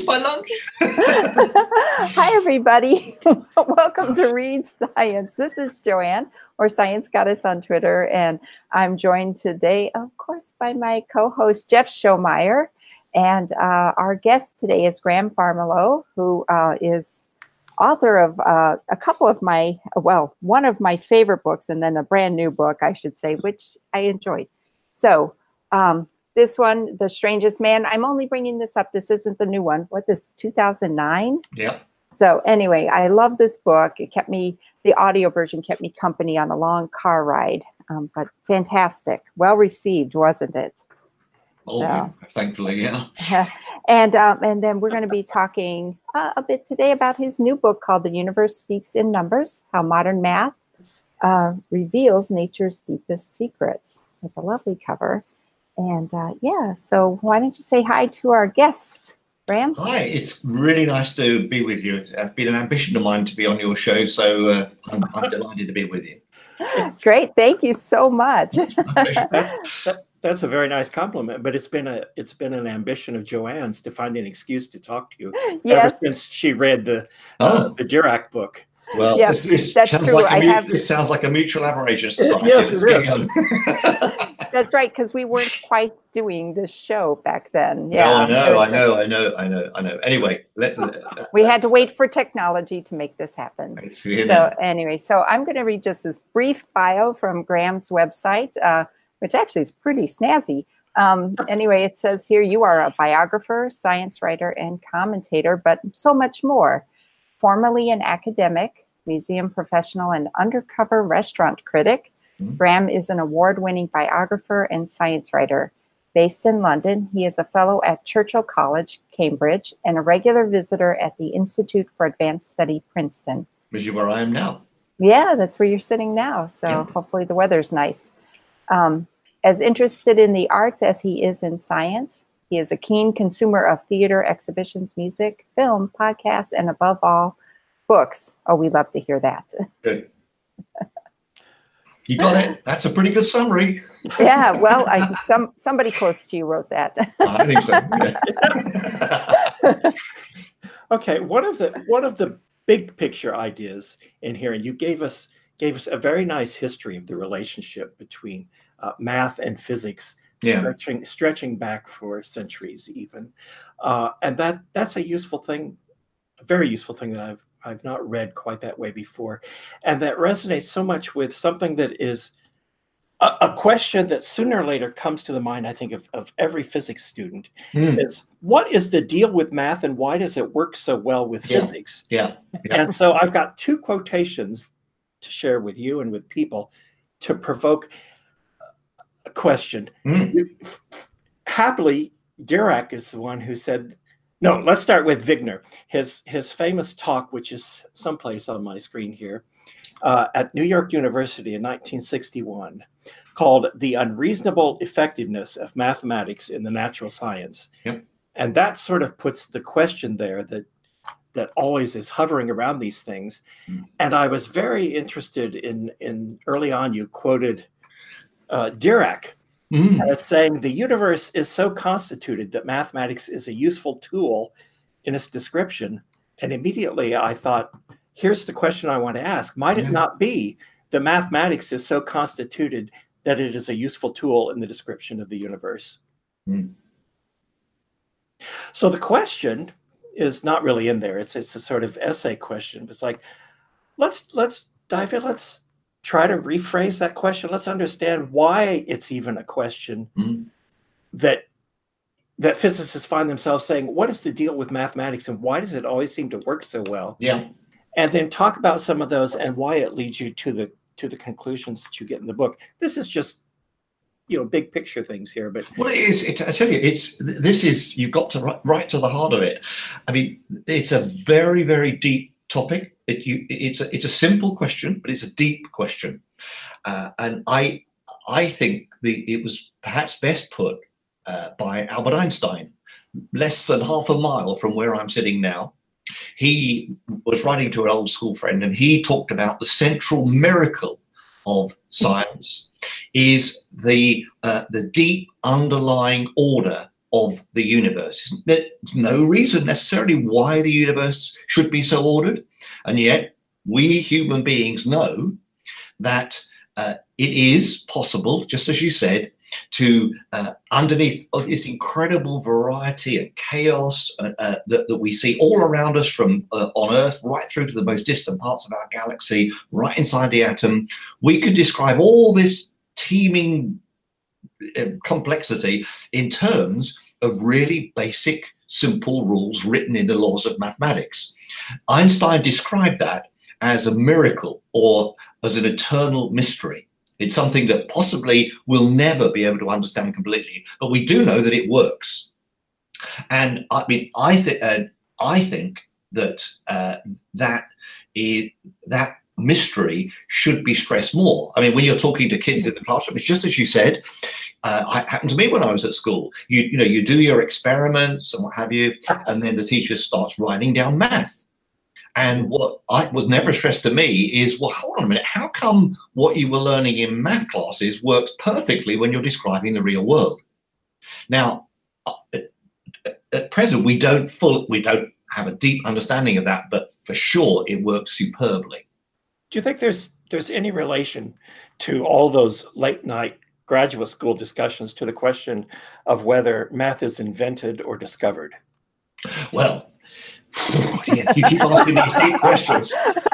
my lunch. Hi, everybody. Welcome to Read Science. This is Joanne, or Science Goddess on Twitter, and I'm joined today, of course, by my co-host, Jeff Schomeyer. And our guest today is Graham Farmiloe, who is author of a couple of my, well, one of my favorite books, and then a brand new book, I should say, which I enjoyed. So this one, The Strangest Man, I'm only bringing this up. This isn't the new one. What, this 2009? Yeah. So anyway, I love this book. It kept me, the audio version kept me company on a long car ride, but fantastic. Well received, wasn't it? Oh, So, thankfully, yeah. And then we're going to be talking a bit today about his new book called The Universe Speaks in Numbers, How Modern Math Reveals Nature's Deepest Secrets, with a lovely cover. And yeah, so why don't you say hi to our guests, Graham? Hi, it's really nice to be with you. It's been an ambition of mine to be on your show, so I'm delighted to be with you. Great, thank you so much. That's a very nice compliment, but it's been an ambition of Joanne's to find an excuse to talk to you ever since she read the Dirac book. Well, yeah, that's true. It sounds like a mutual admiration society. That's right, because we weren't quite doing this show back then. Yeah, I know. Anyway, we had to wait for technology to make this happen. So anyway, so I'm going to read just this brief bio from Graham's website, which actually is pretty snazzy. Anyway, it says here, you are a biographer, science writer, and commentator, but so much more. Formerly an academic, museum professional, and undercover restaurant critic, Graham is an award-winning biographer and science writer. Based in London, he is a fellow at Churchill College, Cambridge, and a regular visitor at the Institute for Advanced Study, Princeton. Which is where I am now. Yeah, that's where you're sitting now. So hopefully the weather's nice. As interested in the arts as he is in science, he is a keen consumer of theater, exhibitions, music, film, podcasts, and above all, books. Oh, we love to hear that. Good. You got it. That's a pretty good summary. Yeah, well, somebody close to you wrote that. I think so. Yeah. Okay, one of the big picture ideas in here, and you gave us a very nice history of the relationship between math and physics, stretching back for centuries even, and that's a useful thing, a very useful thing that I've not read quite that way before, and that resonates so much with something that is a question that sooner or later comes to the mind, I think, of every physics student. Is what is the deal with math and why does it work so well with physics? Yeah. And so I've got two quotations to share with you and with people to provoke a question. Happily, Dirac is the one who said, no, let's start with Wigner. His famous talk, which is someplace on my screen here, at New York University in 1961, called The Unreasonable Effectiveness of Mathematics in the Natural Science. Yep. And that sort of puts the question there that always is hovering around these things. And I was very interested in early on, you quoted Dirac as saying the universe is so constituted that mathematics is a useful tool in its description. And immediately I thought, here's the question I want to ask. Might it not be that mathematics is so constituted that it is a useful tool in the description of the universe? So the question is not really in there. It's a sort of essay question. It's like, let's dive in. Let's try to rephrase that question. Let's understand why it's even a question that physicists find themselves saying, what is the deal with mathematics and why does it always seem to work so well? Yeah. And then talk about some of those and why it leads you to the conclusions that you get in the book. This is just, big picture things here, but well, it is. I tell you, you've got to right to the heart of it. I mean, it's a very, very deep topic. It's a simple question, but it's a deep question, and I think it was perhaps best put by Albert Einstein, less than half a mile from where I'm sitting now. He was writing to an old school friend, and he talked about the central miracle of science is the deep underlying order of the universe. There's no reason necessarily why the universe should be so ordered. And yet we human beings know that it is possible, just as you said, to underneath this incredible variety and chaos that we see all around us from on Earth right through to the most distant parts of our galaxy, right inside the atom, we could describe all this teeming complexity in terms of really basic, simple rules written in the laws of mathematics. Einstein described that as a miracle or as an eternal mystery. It's something that possibly we'll never be able to understand completely, but we do know that it works. And I mean, I think that that mystery should be stressed more. I mean, when you're talking to kids in the classroom, it's just as you said. It happened to me when I was at school. You do your experiments and what have you, and then the teacher starts writing down math. And what was never stressed to me is, well, hold on a minute. How come what you were learning in math classes works perfectly when you're describing the real world? Now, at present, we don't have a deep understanding of that, but for sure, it works superbly. Do you think there's any relation to all those late night graduate school discussions to the question of whether math is invented or discovered? Well, yeah, you keep asking these deep questions.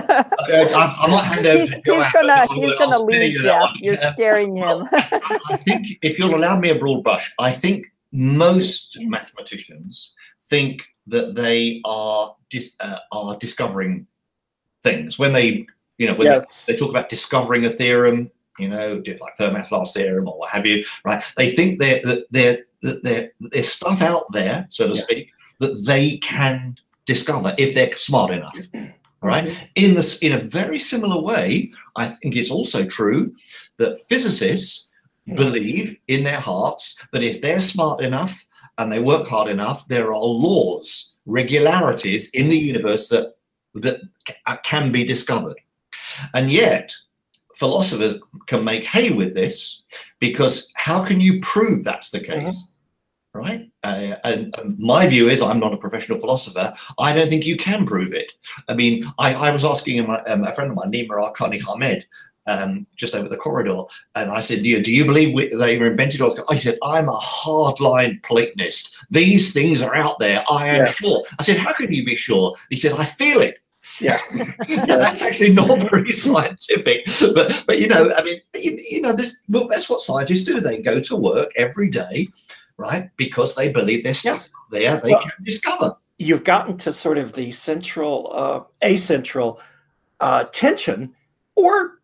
I might hand over to Joanne. He's going to lead, Jeff. You're scaring him. I think, if you'll allow me a broad brush, I think most mathematicians think that they are discovering things. When they, they talk about discovering a theorem, like Fermat's last theorem or what have you, right? They think there's stuff out there, so to speak, that they can discover if they're smart enough, right? In a very similar way, I think it's also true that physicists believe in their hearts that if they're smart enough and they work hard enough, there are laws, regularities in the universe that can be discovered. And yet, philosophers can make hay with this, because how can you prove that's the case? Right? And my view is, I'm not a professional philosopher. I don't think you can prove it. I mean, I was asking a friend of mine, Nima Arkani Hamed, just over the corridor, and I said, do you believe they were invented? He said, I'm a hardline Platonist. These things are out there. I am sure. I said, how can you be sure? He said, I feel it. Yeah, that's actually not very scientific, but I mean, that's what scientists do. They go to work every day, right? Because they believe there's stuff there they can discover. You've gotten to sort of the central, acentral tension or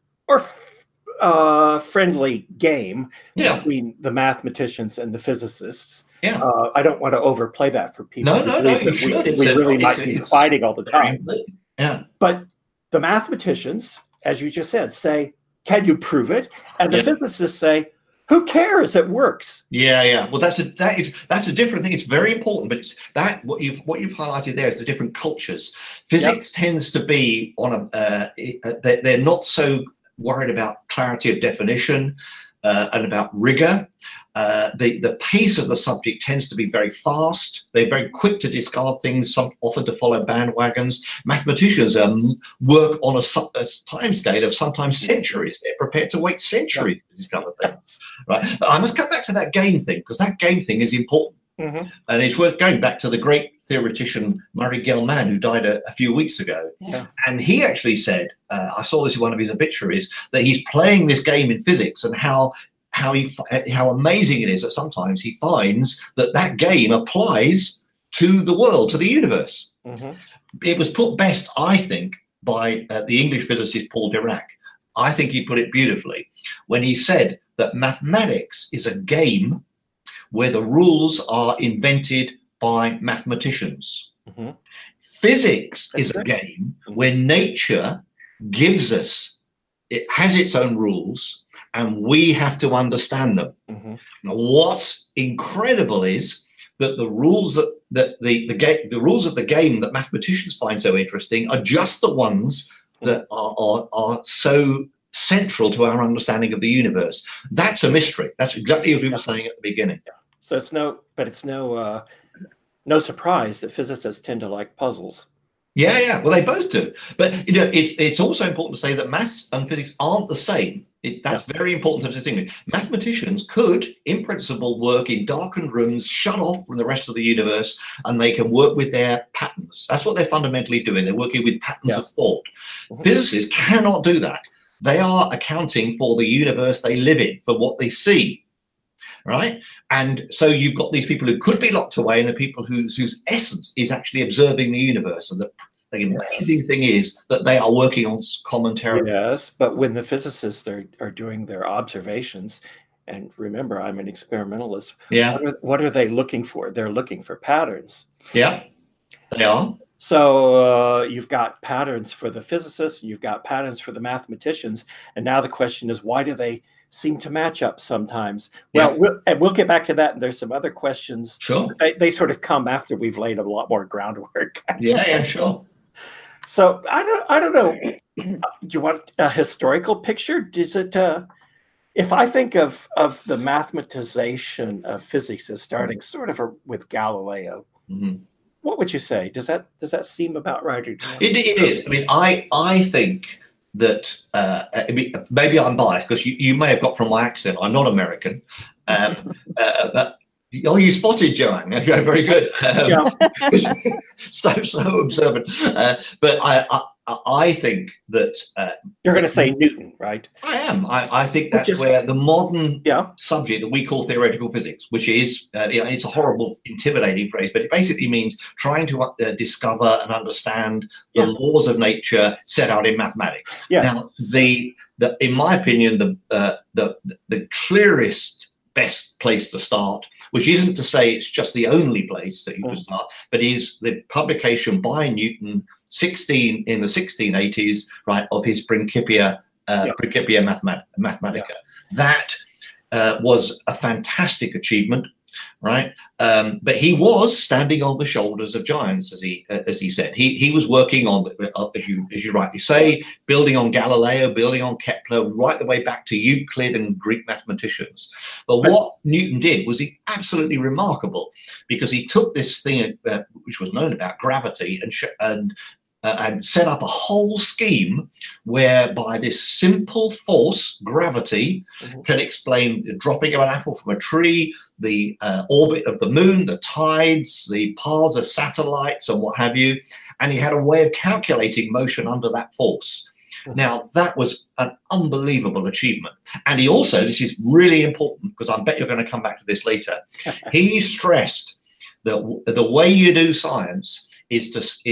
friendly game between the mathηματicians and the physicists. Yeah, I don't want to overplay that for people. No, you should. We really might be fighting all the time. Yeah, but the mathematicians, as you just said, say, "Can you prove it?" And the physicists say, "Who cares? It works." Yeah. Well, that's a different thing. It's very important, but it's that what you've highlighted there is the different cultures. Physics tends to be on they're not so worried about clarity of definition and about rigor. The pace of the subject tends to be very fast. They're very quick to discard things, often to follow bandwagons. Mathematicians work on a time scale of sometimes centuries. They're prepared to wait centuries to discover things. Right? But I must come back to that game thing, because that game thing is important. And it's worth going back to the great theoretician Murray Gell-Mann, who died a few weeks ago. And he actually said, I saw this in one of his obituaries, that he's playing this game in physics, and how amazing it is that sometimes he finds that game applies to the world, to the universe. It was put best, I think, by the English physicist Paul Dirac. I think he put it beautifully when he said that mathematics is a game where the rules are invented by mathematicians. Physics is a game where nature gives us, it has its own rules, and we have to understand them. Now, what's incredible is that the rules the rules of the game that mathematicians find so interesting are just the ones that are so central to our understanding of the universe. That's a mystery. That's exactly as we were saying at the beginning. So it's no surprise that physicists tend to like puzzles. Yeah, yeah. Well, they both do. But it's also important to say that maths and physics aren't the same. That's very important to distinguish. Mathematicians could, in principle, work in darkened rooms, shut off from the rest of the universe, and they can work with their patterns. That's what they're fundamentally doing. They're working with patterns of thought. Physicists cannot do that. They are accounting for the universe they live in, for what they see, right? And so you've got these people who could be locked away, and the people whose essence is actually observing the universe. And the amazing thing is that they are working on common territory. Yes, but when the physicists are doing their observations, and remember, I'm an experimentalist. Yeah. What are they looking for? They're looking for patterns. Yeah, they are. So you've got patterns for the physicists, you've got patterns for the mathematicians, and now the question is, why do they seem to match up sometimes? Well, we'll get back to that, and there's some other questions. Sure. They sort of come after we've laid a lot more groundwork. Yeah, sure. So I don't know. Do you want a historical picture? Does it? If I think of the mathematization of physics as starting sort of with Galileo, what would you say? Does that seem about right? Or it is. I mean, I think that maybe I'm biased because you may have got from my accent. I'm not American. But you spotted, Joanne. Okay, very good. So observant. But I think that you're going to say Newton, right? I am. I think that's where the modern subject that we call theoretical physics, which is it's a horrible, intimidating phrase, but it basically means trying to discover and understand the laws of nature set out in mathematics. Now, in my opinion, the clearest, best place to start, which isn't to say it's just the only place that you can start, but is the publication by Newton in the 1680s, right, of his Principia Mathematica. That was a fantastic achievement, right? But he was standing on the shoulders of giants, as he said. He was working on, as you rightly say, building on Galileo, building on Kepler, right the way back to Euclid and Greek mathematicians. But what Newton did was absolutely remarkable, because he took this thing which was known about gravity and set up a whole scheme whereby this simple force, gravity, can explain the dropping of an apple from a tree, the orbit of the moon, the tides, the paths of satellites, and what have you. And he had a way of calculating motion under that force. Now, that was an unbelievable achievement. And he also, this is really important, because I bet you're going to come back to this later, he stressed that the way you do science is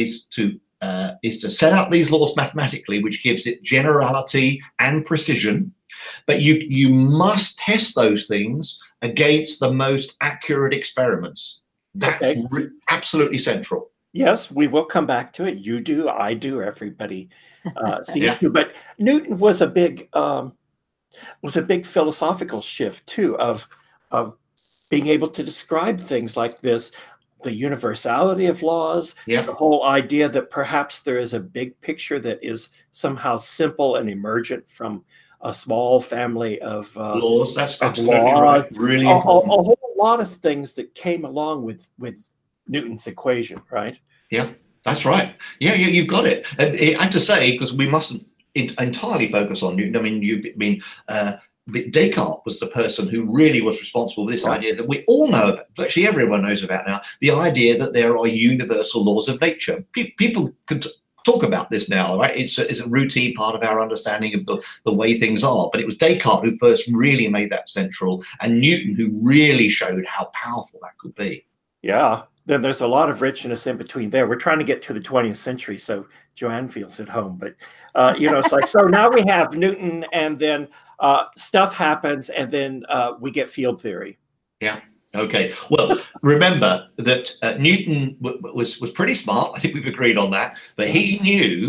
to set out these laws mathematically, which gives it generality and precision, but you must test those things against the most accurate experiments. That's absolutely central. Yes, we will come back to it. You do, I do, everybody seems to. But Newton was a big philosophical shift too, of being able to describe things like this. The universality of laws, the whole idea that perhaps there is a big picture that is somehow simple and emergent from a small family of laws. That's absolutely right. Really important. A whole lot of things that came along with Newton's equation, right? Yeah, that's right. Yeah, you've got it. And I have to say, because we mustn't entirely focus on Newton. I mean, Descartes was the person who really was responsible for this idea that we all know about, virtually everyone knows about now, the idea that there are universal laws of nature. People could talk about this now, right? It's a routine part of our understanding of the way things are. But it was Descartes who first really made that central, and Newton who really showed how powerful that could be. Yeah. Then there's a lot of richness in between there. We're trying to get to the 20th century, so Joanne feels at home. But, it's like, so now we have Newton, and then stuff happens, and then we get field theory. Yeah. Okay. Well, remember that Newton was pretty smart. I think we've agreed on that. But he knew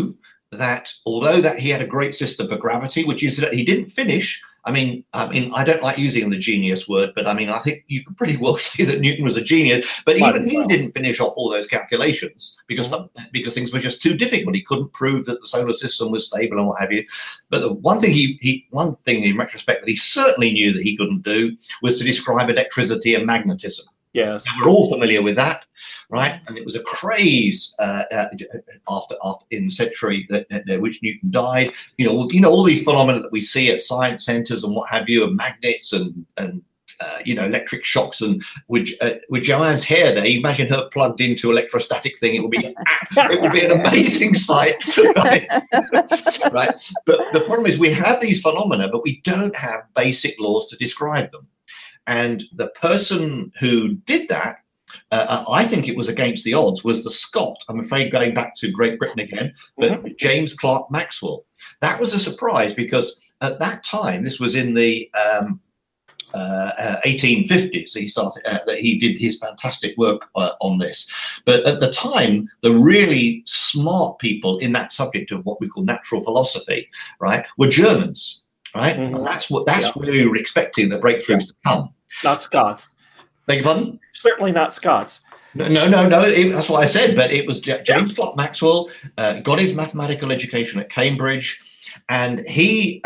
that although that he had a great system for gravity, which is that he didn't finish. I mean, I don't like using the genius word, but I mean, I think you can pretty well see that Newton was a genius. But even he didn't finish off all those calculations because things were just too difficult. He couldn't prove that the solar system was stable and what have you. But the one thing one thing in retrospect that he certainly knew that he couldn't do was to describe electricity and magnetism. Yes, and we're all familiar with that, right? And it was a craze after in the century that which Newton died. You know all these phenomena that we see at science centres and what have you, of magnets and electric shocks, and with Joanne's hair there, you imagine her plugged into electrostatic thing. It would be an amazing sight, right? Right. But the problem is we have these phenomena, but we don't have basic laws to describe them. And the person who did that, I think it was against the odds, was the Scot. I'm afraid going back to Great Britain again, but James Clerk Maxwell. That was a surprise because at that time, this was in the 1850s. He did his fantastic work on this. But at the time, the really smart people in that subject of what we call natural philosophy, right, were Germans. Right, and that's where we were expecting the breakthroughs to come. Not Scots. Beg your pardon? Certainly not Scots. No. That's what I said. But it was James Clerk Maxwell got his mathematical education at Cambridge, and he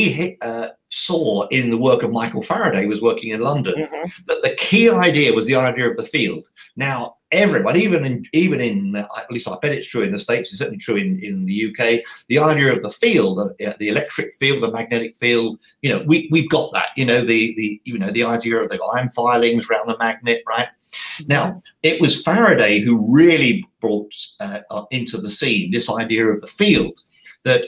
saw in the work of Michael Faraday, who was working in London, that the key idea was the idea of the field. Now, everybody, even in at least I bet it's true in the States, it's certainly true in the UK, the idea of the field, the electric field, the magnetic field, we've got that, the idea of the iron filings around the magnet, right? Now, it was Faraday who really brought into the scene this idea of the field, that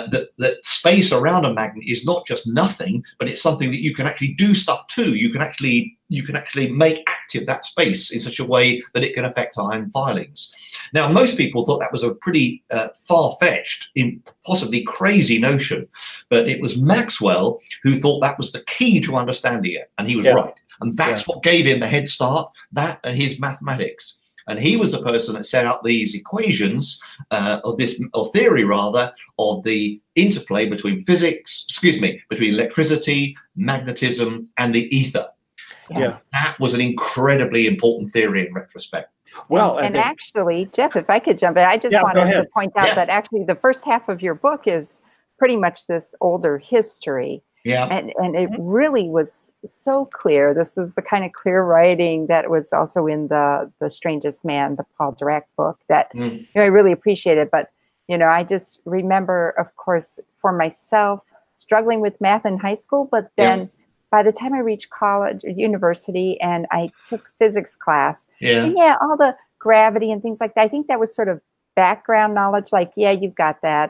space around a magnet is not just nothing, but it's something that you can actually do stuff to. You can actually make active that space in such a way that it can affect iron filings. Now, most people thought that was a pretty far-fetched, possibly crazy notion, but it was Maxwell who thought that was the key to understanding it, and he was right. And that's what gave him the head start, that and his mathematics. And he was the person that set up these equations of theory of the interplay between between electricity, magnetism, and the ether. Yeah. That was an incredibly important theory in retrospect. Well, and actually, Jeff, if I could jump in, I just wanted to point out that actually the first half of your book is pretty much this older history. Yeah. And it really was so clear. This is the kind of clear writing that was also in the Strangest Man, the Paul Dirac book that I really appreciated. But, I just remember, of course, for myself, struggling with math in high school. But then by the time I reached college or university and I took physics class, and all the gravity and things like that, I think that was sort of background knowledge, like, you've got that,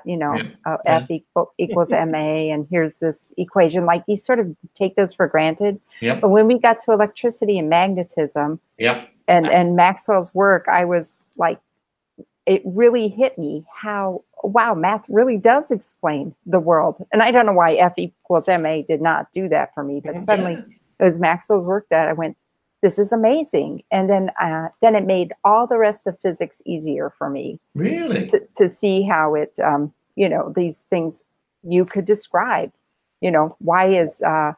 F equals ma, and here's this equation. Like, you sort of take those for granted. But when we got to electricity and magnetism and Maxwell's work, I was like, it really hit me how, wow, math really does explain the world. And I don't know why F equals ma did not do that for me, but suddenly it was Maxwell's work that I went, this is amazing. And then it made all the rest of physics easier for me. Really? To see how it, these things you could describe, why is,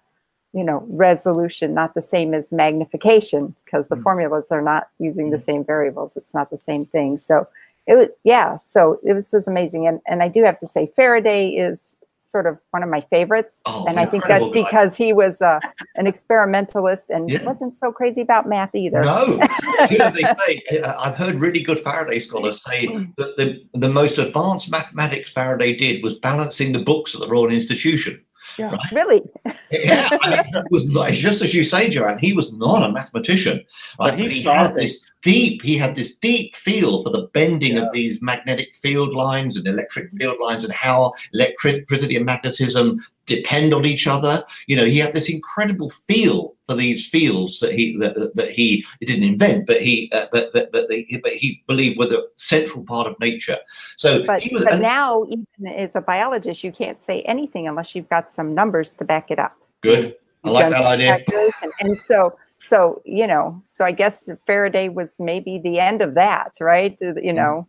resolution not the same as magnification? Because the formulas are not using the same variables. It's not the same thing. So it was amazing. And I do have to say, Faraday is sort of one of my favorites. And I think that's because he was an experimentalist and wasn't so crazy about math either. No. They say, I've heard really good Faraday scholars say that the most advanced mathematics Faraday did was balancing the books at the Royal Institution. Yeah, right? Really? It was not, just as you say, Joanne, he was not a mathematician. But he had this deep feel for the bending of these magnetic field lines and electric field lines and how electricity and magnetism depend on each other. He had this incredible feel for these fields that he didn't invent, but he believed were the central part of nature. So, but now, even as a biologist, you can't say anything unless you've got some numbers to back it up. Good, I like that idea. And so I guess Faraday was maybe the end of that, right?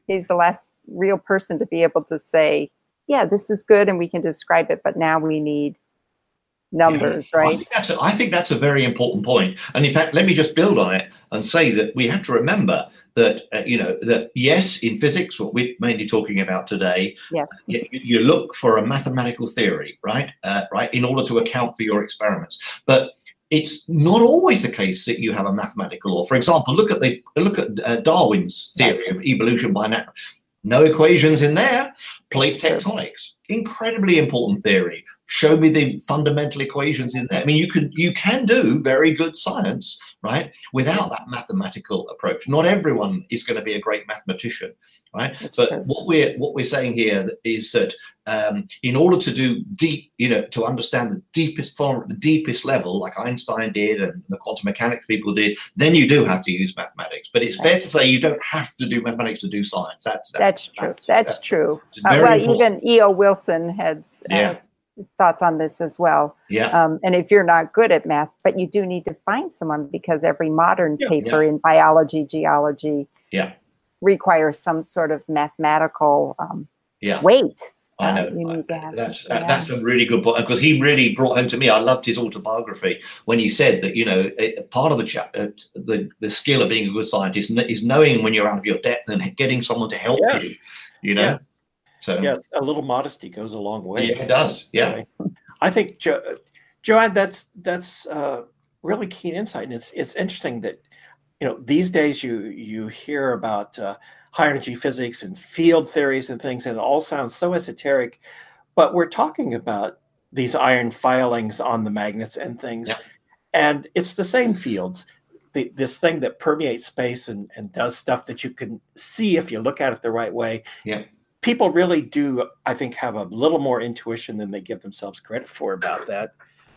he's the last real person to be able to say, yeah, this is good and we can describe it, but now we need numbers, right? I think that's a very important point. And in fact, let me just build on it and say that we have to remember that, that yes, in physics, what we're mainly talking about today, you look for a mathematical theory, right? In order to account for your experiments. But it's not always the case that you have a mathematical law. For example, look at Darwin's theory of evolution by natural. No equations in there. Plate tectonics, incredibly important theory. Show me the fundamental equations in there. I mean, you can do very good science, right, without that mathematical approach. Not everyone is going to be a great mathematician, right? But what we're saying here is that in order to do deep, to understand the deepest form, the deepest level, like Einstein did and the quantum mechanics people did, then you do have to use mathematics. But it's fair to say you don't have to do mathematics to do science. That's true. That's true. Well, even E.O. Wilson has thoughts on this as well. And if you're not good at math, but you do need to find someone, because every modern paper in biology, geology requires some sort of mathematical weight. I know. You need to have that's a really good point, because he really brought home to me. I loved his autobiography when he said that part of the skill of being a good scientist is knowing when you're out of your depth and getting someone to help you. So yes, a little modesty goes a long way. Yeah, it does. Yeah, I think Joanne, that's really keen insight, and it's interesting that these days you hear about high energy physics and field theories and things, and it all sounds so esoteric, but we're talking about these iron filings on the magnets and things, and it's the same fields. This thing that permeates space and does stuff that you can see if you look at it the right way. Yeah. People really do, I think, have a little more intuition than they give themselves credit for about that.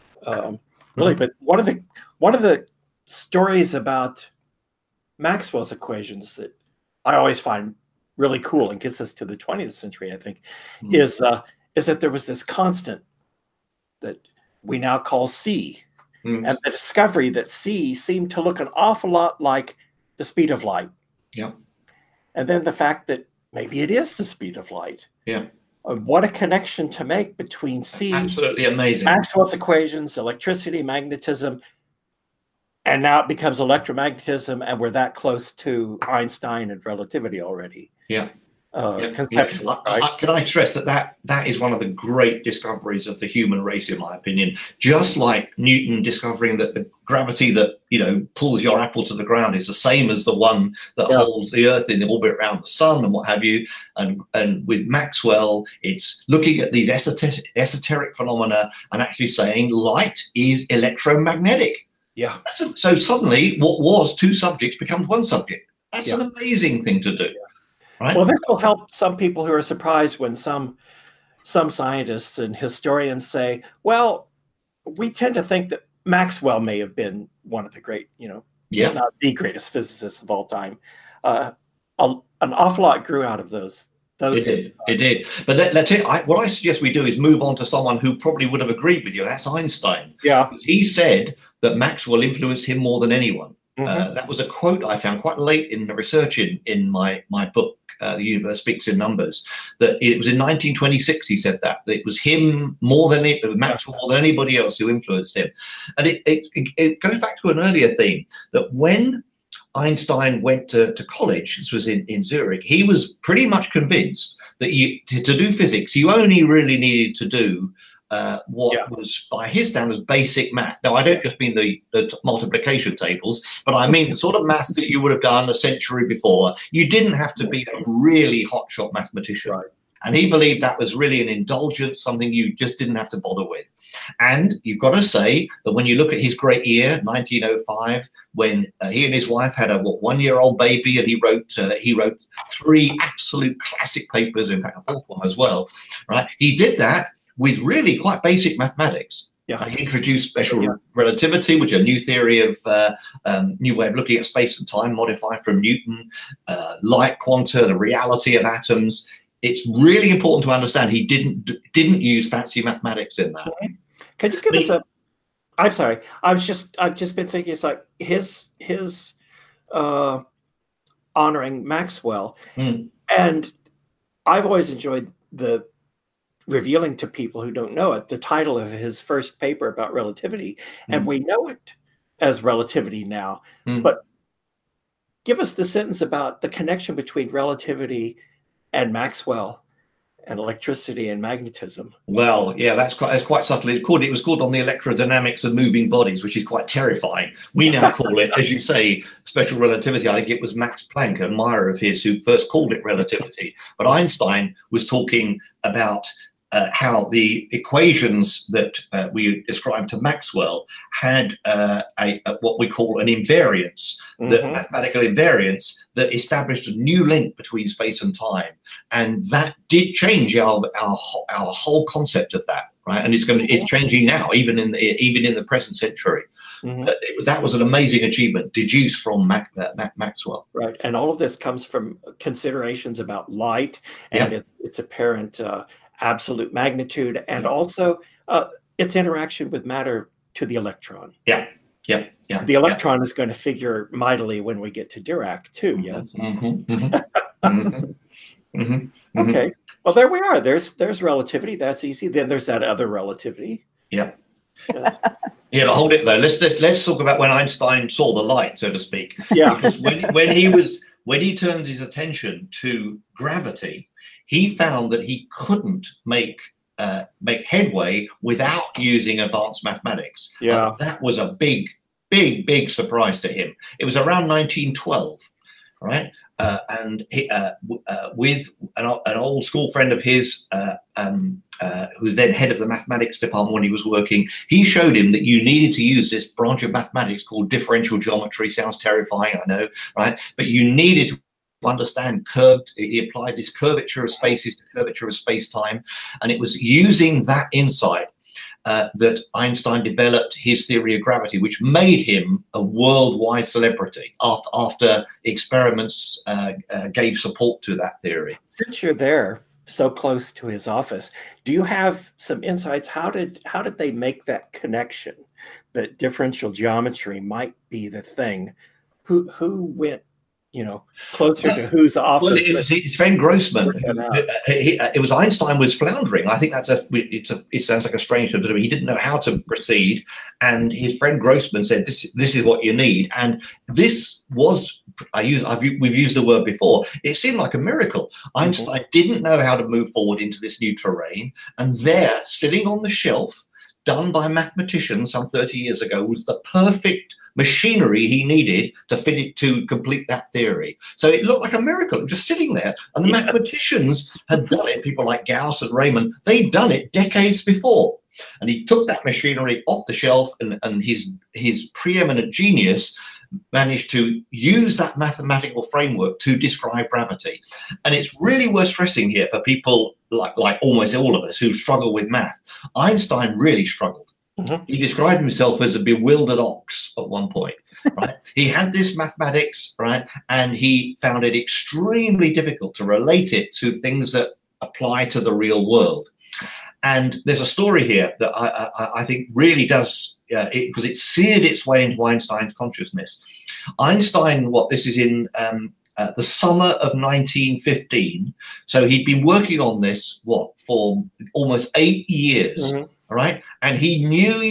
Really, but one of the stories about Maxwell's equations that I always find really cool and gets us to the 20th century, I think, is that there was this constant that we now call C, and the discovery that C seemed to look an awful lot like the speed of light. Yeah, and then the fact that maybe it is the speed of light. Yeah. What a connection to make between C, absolutely amazing, Maxwell's equations, electricity, magnetism, and now it becomes electromagnetism, and we're that close to Einstein and relativity already. Yeah. Conceptually. Right? Can I stress that is one of the great discoveries of the human race, in my opinion. Just like Newton discovering that the gravity that pulls your apple to the ground is the same as the one that holds the Earth in orbit around the sun and what have you. And with Maxwell, it's looking at these esoteric phenomena and actually saying light is electromagnetic. Yeah. So suddenly, what was two subjects becomes one subject. That's an amazing thing to do. Right? Well, this will help some people who are surprised when some scientists and historians say, well, we tend to think that Maxwell may have been one of the great, if not the greatest physicists of all time. An awful lot grew out of those. It did. But let's what I suggest we do is move on to someone who probably would have agreed with you. That's Einstein. Yeah. He said that Maxwell influenced him more than anyone. That was a quote I found quite late in the research in my book, The Universe Speaks in Numbers, that it was in 1926 he said that it was him Maxwell more than anybody else who influenced him. And it goes back to an earlier theme, that when Einstein went to college, this was in Zurich, he was pretty much convinced that to do physics, you only really needed to do what was, by his standards, basic math. Now, I don't just mean the multiplication tables, but I mean the sort of math that you would have done a century before. You didn't have to be a really hotshot mathematician. Right. And he believed that was really an indulgence, something you just didn't have to bother with. And you've got to say that when you look at his great year, 1905, when he and his wife had a 1-year-old baby, and he wrote 3 absolute classic papers, in fact, a 4th one as well, right? He did that with really quite basic mathematics. Yeah. He introduced special relativity, which is a new theory of new way of looking at space and time, modified from Newton, light quanta, the reality of atoms. It's really important to understand he didn't use fancy mathematics in that. Could you give us a? I'm sorry. I've just been thinking. It's like his honoring Maxwell. And I've always enjoyed the revealing to people who don't know it the title of his first paper about relativity, and we know it as relativity now. But give us the sentence about the connection between relativity and Maxwell and electricity and magnetism. Well, yeah, that's quite subtle. It was called On the Electrodynamics of Moving Bodies, which is quite terrifying. We now call it, as you say, special relativity. I think it was Max Planck, an admirer of his, who first called it relativity. But Einstein was talking about how the equations that we ascribed to Maxwell had what we call an invariance, the mathematical invariance that established a new link between space and time, and that did change our whole concept of that, right? And it's changing now, even in the present century. That was an amazing achievement deduced from Maxwell. Right, and all of this comes from considerations about light and its apparent absolute magnitude, and also its interaction with matter to the electron. The electron is going to figure mightily when we get to Dirac too. Yes. Okay. Well, there we are. There's relativity. That's easy. Then there's that other relativity. Yeah. Yeah, but hold it though. Let's talk about when Einstein saw the light, so to speak. Yeah. Because when he turned his attention to gravity, he found that he couldn't make headway without using advanced mathematics. Yeah, that was a big surprise to him. It was around 1912, right? And he, with an old school friend of his, who's then head of the mathematics department when he was working, he showed him that you needed to use this branch of mathematics called differential geometry. Sounds terrifying, I know, right? But you needed to understand he applied this curvature of spaces to curvature of space-time, and it was using that insight that Einstein developed his theory of gravity, which made him a worldwide celebrity after experiments gave support to that theory. Since you're there so close to his office, do you have some insights? How did they make that connection that differential geometry might be the thing? Who went closer to whose office? Well, it was Sven Grossman. It was Einstein was floundering. I think it sounds like a strange thing to do. He didn't know how to proceed, and his friend Grossman said, "This is what you need." And this was we've used the word before. It seemed like a miracle. Einstein didn't know how to move forward into this new terrain, and there, sitting on the shelf, done by mathematicians some 30 years ago, was the perfect machinery he needed to complete that theory. So it looked like a miracle. It was just sitting there, and the mathematicians had done it. People like Gauss and Riemann, they'd done it decades before. And he took that machinery off the shelf, and his preeminent genius managed to use that mathematical framework to describe gravity. And it's really worth stressing here for people like almost all of us who struggle with math. Einstein really struggled. He described himself as a bewildered ox at one point, right? He had this mathematics, right? And he found it extremely difficult to relate it to things that apply to the real world. And there's a story here that I think really does, because it seared its way into Einstein's consciousness. Einstein, this is in the summer of 1915. So he'd been working on this, for almost 8 years. All right. And he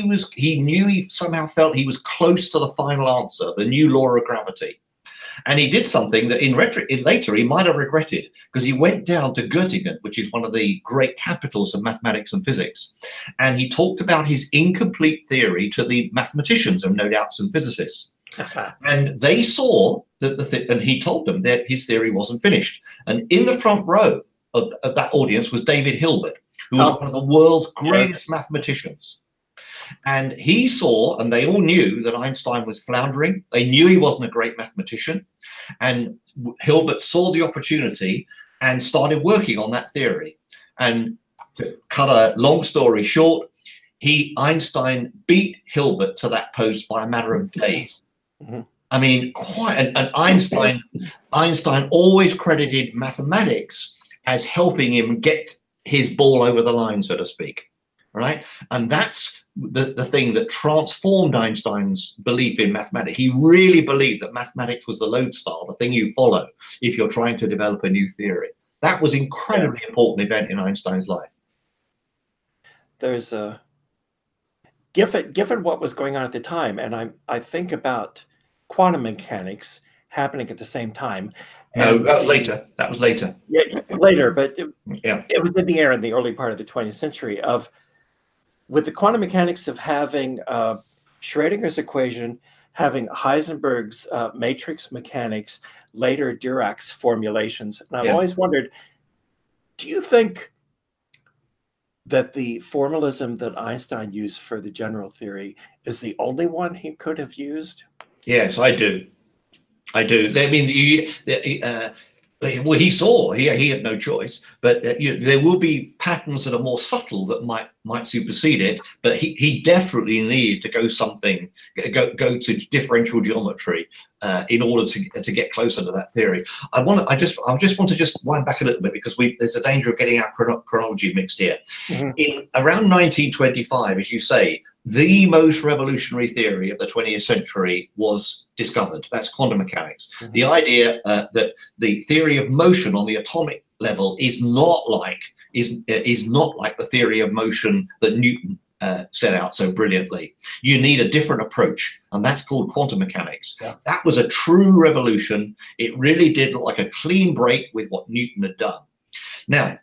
somehow felt he was close to the final answer, the new law of gravity. And he did something that later he might have regretted, because he went down to Göttingen, which is one of the great capitals of mathematics and physics. And he talked about his incomplete theory to the mathematicians and no doubt some physicists. And they saw that and he told them that his theory wasn't finished. And in the front row of that audience was David Hilbert, who was one of the world's greatest mathematicians. And he saw, and they all knew, that Einstein was floundering. They knew he wasn't a great mathematician. And Hilbert saw the opportunity and started working on that theory. And to cut a long story short, Einstein beat Hilbert to that post by a matter of days. I mean, and Einstein always credited mathematics as helping him get his ball over the line, so to speak, right? And that's the thing that transformed Einstein's belief in mathematics. He really believed that mathematics was the lodestar, the thing you follow if you're trying to develop a new theory. That was an incredibly important event in Einstein's life. There's a given what was going on at the time, and I think about quantum mechanics happening at the same time. No, that was later. That was later. Yeah, later, but yeah, it was in the air in the early part of the 20th century with the quantum mechanics of having Schrödinger's equation, having Heisenberg's matrix mechanics, later Dirac's formulations. And I've always wondered, do you think that the formalism that Einstein used for the general theory is the only one he could have used? Yes, I do. I do. I mean, well, he had no choice, but there will be patterns that are more subtle that might supersede it. But he definitely needed to go to differential geometry in order to get closer to that theory. I just want to wind back a little bit, because there's a danger of getting our chronology mixed here. Mm-hmm. In around 1925, as you say, the most revolutionary theory of the 20th century was discovered. That's quantum mechanics. Mm-hmm. The idea that the theory of motion on the atomic level is not like the theory of motion that Newton set out so brilliantly. You need a different approach, and that's called quantum mechanics. Yeah. That was a true revolution. It really did look like a clean break with what Newton had done. Now,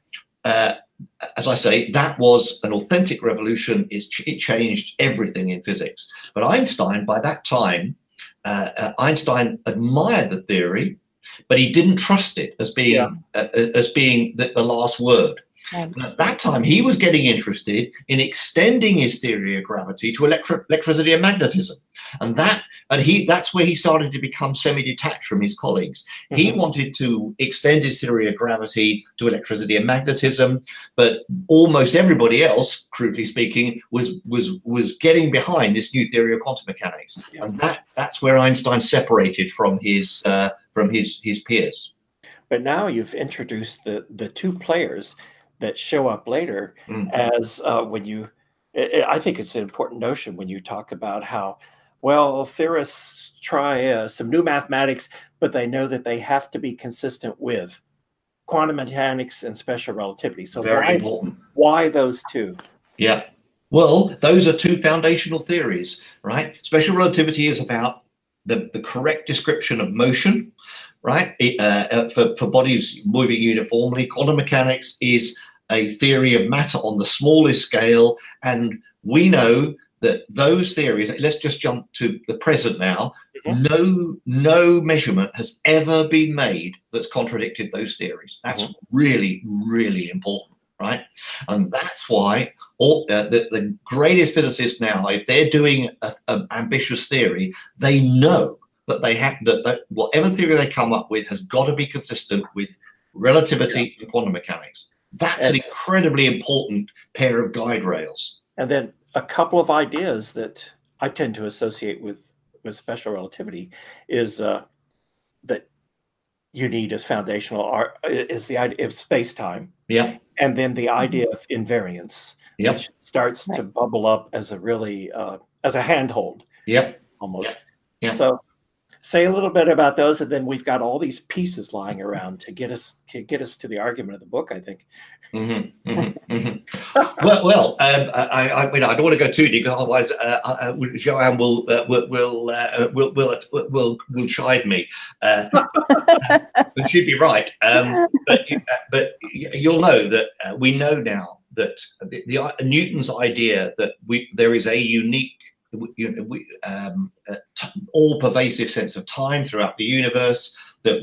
as I say, that was an authentic revolution. It changed everything in physics. But Einstein, by that time, Einstein admired the theory, but he didn't trust it as being the last word. And at that time, he was getting interested in extending his theory of gravity to electricity and magnetism, and that's where he started to become semi-detached from his colleagues. Mm-hmm. He wanted to extend his theory of gravity to electricity and magnetism, but almost everybody else, crudely speaking, was getting behind this new theory of quantum mechanics, and that's where Einstein separated from his peers. But now you've introduced the two players that show up later as I think it's an important notion when you talk about how, well, theorists try some new mathematics, but they know that they have to be consistent with quantum mechanics and special relativity. So why those two? Yeah. Well, those are two foundational theories, right? Special relativity is about the correct description of motion, right? For bodies moving uniformly. Quantum mechanics is a theory of matter on the smallest scale, and we know that those theories, let's just jump to the present now, no measurement has ever been made that's contradicted those theories. That's really, really important, right? And that's why the greatest physicists now, if they're doing an ambitious theory, they know that they have that whatever theory they come up with has got to be consistent with relativity and quantum mechanics. That's an incredibly important pair of guide rails. And then a couple of ideas that I tend to associate with special relativity is that you need as foundational is the idea of space-time. Yeah. And then the idea of invariance, which starts to bubble up as a really as a handhold. Yep. Almost. Yeah. So say a little bit about those, and then we've got all these pieces lying around to get us to the argument of the book, I think. Mm-hmm, mm-hmm, mm-hmm. Well, I mean, I don't want to go too deep, because otherwise, Joanne will chide me. But she'd be right. But you'll know that we know now that Newton's idea that there is a unique, all-pervasive sense of time throughout the universe, that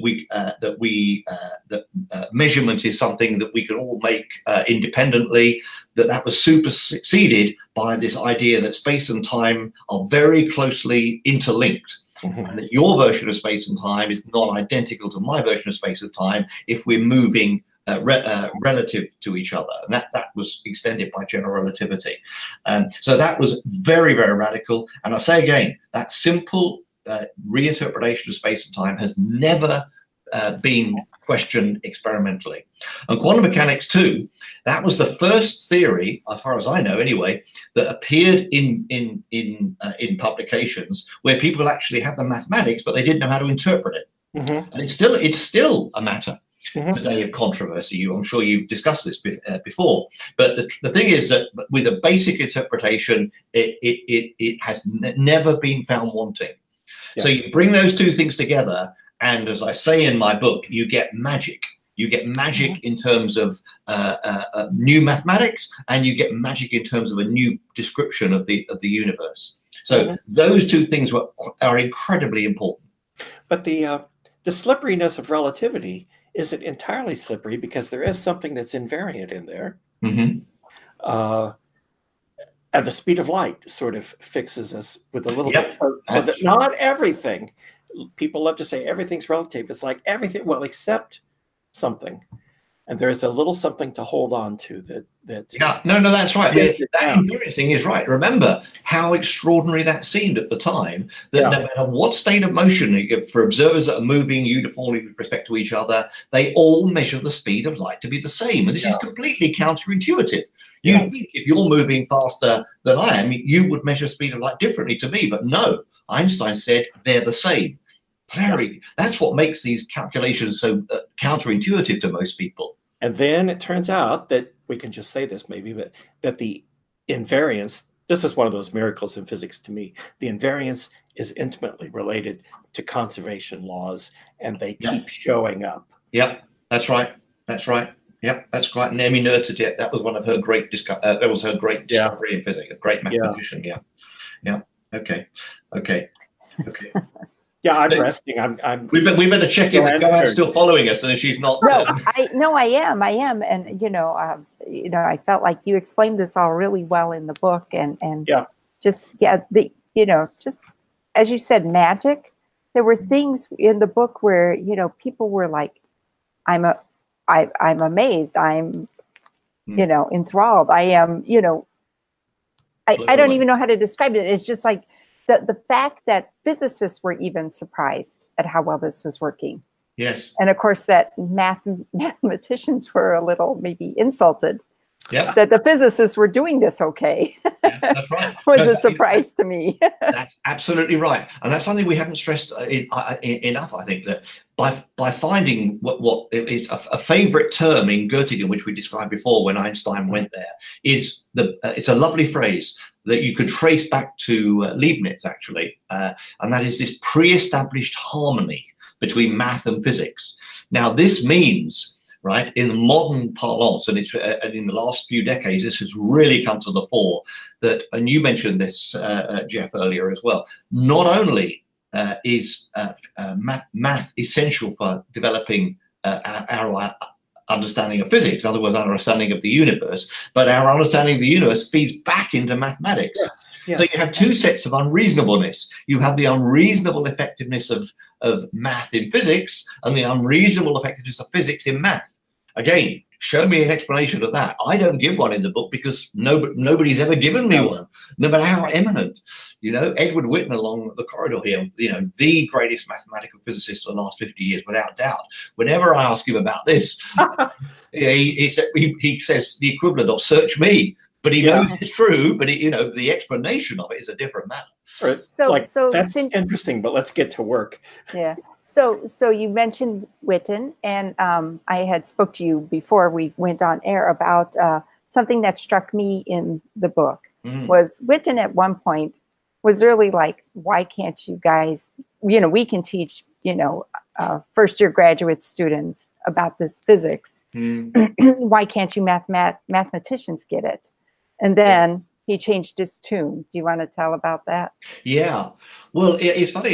measurement is something that we can all make independently, that was superseded by this idea that space and time are very closely interlinked. Mm-hmm. And that your version of space and time is not identical to my version of space and time if we're moving relative to each other, and that was extended by general relativity. So that was very, very radical. And I say again, that simple reinterpretation of space and time has never been question experimentally. And quantum mechanics too, that was the first theory, as far as I know anyway, that appeared in publications where people actually had the mathematics, but they didn't know how to interpret it. Mm-hmm. And it's still a matter today of controversy. I'm sure you've discussed this before, but the thing is that with a basic interpretation, it has never been found wanting. Yeah. So you bring those two things together, and as I say in my book, you get magic. You get magic in terms of new mathematics, and you get magic in terms of a new description of the universe. So those two things are incredibly important. But the slipperiness of relativity isn't entirely slippery, because there is something that's invariant in there. And the speed of light sort of fixes us with a little bit. So that not everything, people love to say everything's relative. It's like everything, well, except something. And there's a little something to hold on to that. Yeah, no, that's right. That invariant thing is right. Remember how extraordinary that seemed at the time, that no matter what state of motion, for observers that are moving uniformly with respect to each other, they all measure the speed of light to be the same. And this is completely counterintuitive. You think if you're moving faster than I am, you would measure speed of light differently to me. But no, Einstein said they're the same. That's what makes these calculations so counterintuitive to most people. And then it turns out that, we can just say this maybe, but that the invariance, this is one of those miracles in physics to me, the invariance is intimately related to conservation laws, and they keep showing up. Yep, that's right. Yep, that's quite Naomi Noether. That was one of her great discovery in physics, a great mathematician. Yeah. Okay. Yeah, I'm resting. We better check in that Joanne's still following us, and if she's not. No, I am, and I felt like you explained this all really well in the book, and just as you said, magic. There were things in the book where people were like, I'm amazed. I'm enthralled. I am. I don't even know how to describe it. It's just like. The fact that physicists were even surprised at how well this was working. Yes. And of course that mathematicians were a little maybe insulted. Yeah. That the physicists were doing this okay. That's right. was a surprise to me. That's absolutely right. And that's something we haven't stressed enough, I think, that by finding what is a favorite term in Göttingen, which we described before when Einstein went there, is it's a lovely phrase that you could trace back to Leibniz, actually, and that is this pre-established harmony between math and physics. Now, this means, right, in modern parlance, and in the last few decades, this has really come to the fore, that, and you mentioned this, Jeff, earlier as well, not only is math essential for developing our understanding of physics, in other words, our understanding of the universe, but our understanding of the universe feeds back into mathematics. Yeah. So you have two sets of unreasonableness. You have the unreasonable effectiveness of math in physics and the unreasonable effectiveness of physics in math. Again, show me an explanation of that. I don't give one in the book because nobody's ever given me one, no matter how eminent. Edward Witten along the corridor here, the greatest mathematical physicist of the last 50 years, without doubt. Whenever I ask him about this, he says the equivalent of search me. But he knows it's true, but the explanation of it is a different matter. Right. So that's interesting, but let's get to work. Yeah. So you mentioned Witten, and I had spoke to you before we went on air about something that struck me in the book. Was Witten at one point was really like, why can't you guys, we can teach, first-year graduate students about this physics. Why can't you mathematicians get it? And then he changed his tune. Do you want to tell about that? Yeah. Well, it's funny.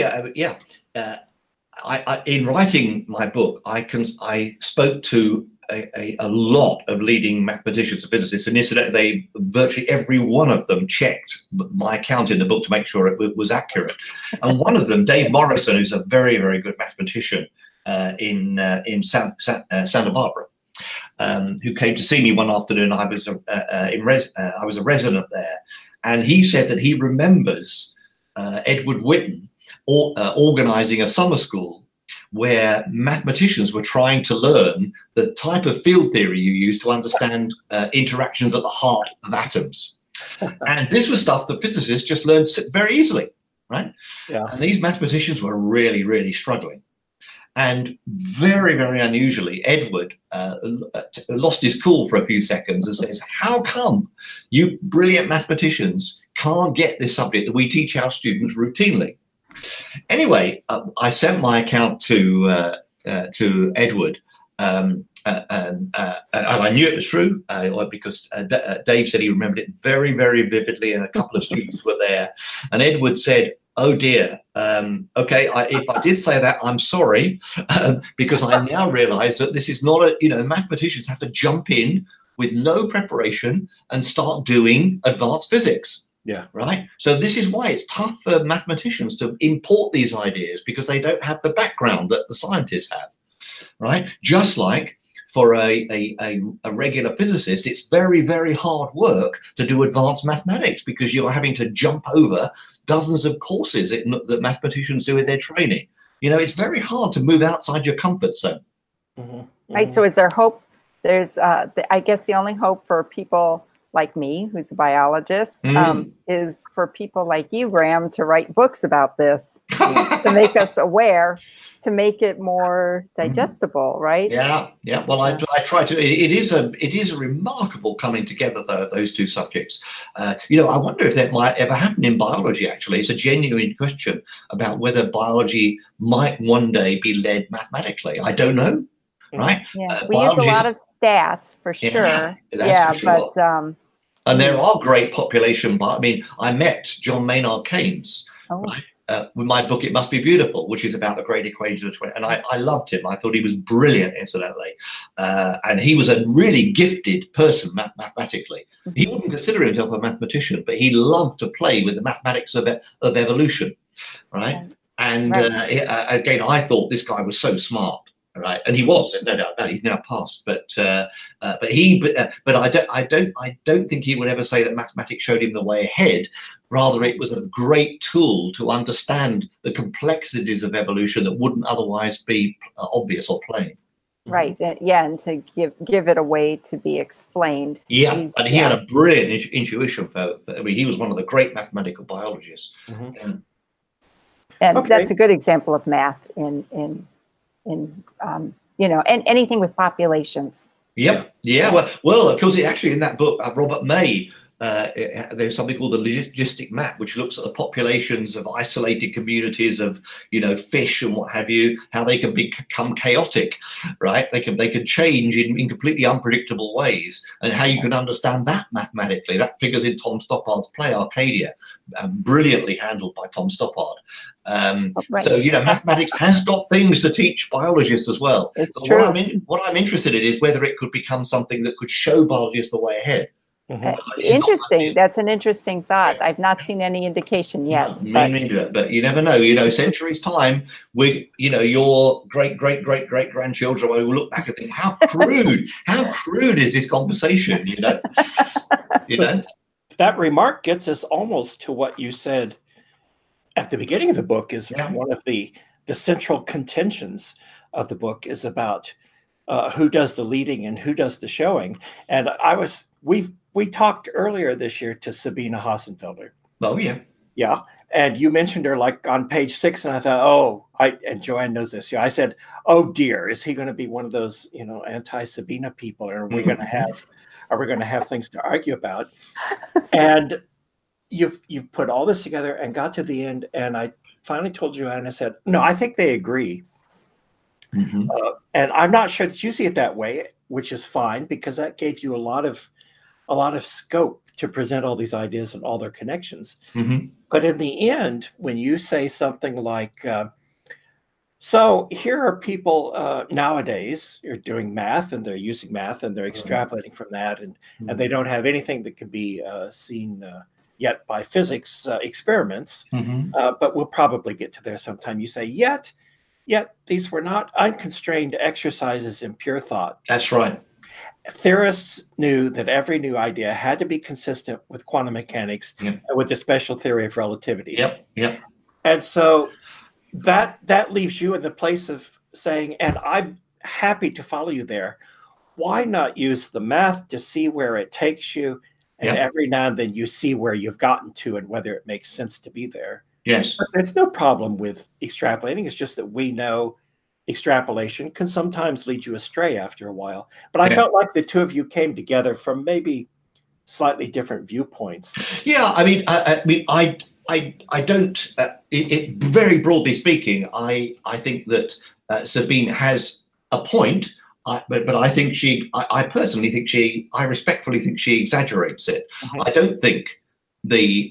In writing my book, I spoke to a lot of leading mathematicians and physicists, and incidentally, virtually every one of them checked my account in the book to make sure it was accurate. And one of them, Dave Morrison, who's a very, very good mathematician in Santa Barbara, who came to see me one afternoon. I was a resident there, and he said that he remembers Edward Witten organizing a summer school where mathematicians were trying to learn the type of field theory you use to understand interactions at the heart of atoms. And this was stuff that physicists just learned very easily, right? Yeah. And these mathematicians were really, really struggling. And very, very unusually, Edward lost his cool for a few seconds and says, how come you brilliant mathematicians can't get this subject that we teach our students routinely? Anyway, I sent my account to Edward, and I knew it was true because Dave said he remembered it very, very vividly, and a couple of students were there. And Edward said, oh dear, okay, if I did say that, I'm sorry, because I now realize that this is not mathematicians have to jump in with no preparation and start doing advanced physics. Yeah. Right. So this is why it's tough for mathematicians to import these ideas, because they don't have the background that the scientists have. Right. Just like for a regular physicist, it's very, very hard work to do advanced mathematics, because you're having to jump over dozens of courses that mathematicians do in their training. It's very hard to move outside your comfort zone. Mm-hmm. Mm-hmm. Right. So is there hope? There's, I guess the only hope for people like me, who's a biologist, is for people like you, Graham, to write books about this, to make us aware, to make it more digestible, right? Yeah, yeah. Well, I try to. It is a remarkable coming together, though, of those two subjects. I wonder if that might ever happen in biology. Actually, it's a genuine question about whether biology might one day be led mathematically. I don't know, right? Yeah, we use a lot of stats for sure. Yeah, for sure. But and there are great population. I met John Maynard Keynes. Right? With my book, It Must Be Beautiful, which is about the great equation of 20. And I loved him. I thought he was brilliant, incidentally. And he was a really gifted person mathematically. He wouldn't consider himself a mathematician, but he loved to play with the mathematics of evolution, right? And again, I thought this guy was so smart. Right, and he was, no doubt about it. He's now passed, but I don't think he would ever say that mathematics showed him the way ahead. Rather, it was a great tool to understand the complexities of evolution that wouldn't otherwise be obvious or plain. Right. Yeah, and to give it a way to be explained. Yeah, and he had a brilliant intuition for. He was one of the great mathematical biologists. Mm-hmm. Yeah. And that's a good example of math in and anything with populations. Yep. Yeah. Well, of course, actually in that book, Robert May, there's something called the logistic map, which looks at the populations of isolated communities of, fish and what have you, how they can become chaotic, right? They can change in completely unpredictable ways, and how you can understand that mathematically. That figures in Tom Stoppard's play Arcadia, brilliantly handled by Tom Stoppard. So, mathematics has got things to teach biologists as well. It's true. What I'm interested in is whether it could become something that could show biologists the way ahead. Mm-hmm. Interesting. That's an interesting thought. I've not seen any indication yet. But you never know. Centuries time, your great grandchildren will look back and think, how crude is this conversation? That remark gets us almost to what you said at the beginning of the book. Is one of the central contentions of the book is about who does the leading and who does the showing. And we talked earlier this year to Sabina Hassenfelder. Oh, yeah. Yeah. And you mentioned her like on page 6, and I thought, and Joanne knows this. Yeah, I said, oh dear, is he going to be one of those, anti-Sabina people? Or are we going to have things to argue about? And you've put all this together and got to the end, and I finally told Joanne, I said, no, I think they agree. Mm-hmm. And I'm not sure that you see it that way, which is fine, because that gave you a lot of scope to present all these ideas and all their connections. Mm-hmm. But in the end, when you say something like, so here are people nowadays are doing math, and they're using math, and they're extrapolating from that, and they don't have anything that can be seen yet by physics experiments, but we'll probably get to there sometime. You say, yet these were not unconstrained exercises in pure thought. That's right. Theorists knew that every new idea had to be consistent with quantum mechanics and with the special theory of relativity. Yep. And so that leaves you in the place of saying, and I'm happy to follow you there, why not use the math to see where it takes you? And every now and then you see where you've gotten to and whether it makes sense to be there. Yes. But there's no problem with extrapolating. It's just that we know extrapolation can sometimes lead you astray after a while. But I felt like the two of you came together from maybe slightly different viewpoints. Yeah, I mean, I don't. Very broadly speaking, I think that Sabine has a point. But I think I personally think I respectfully think she exaggerates it. I don't think the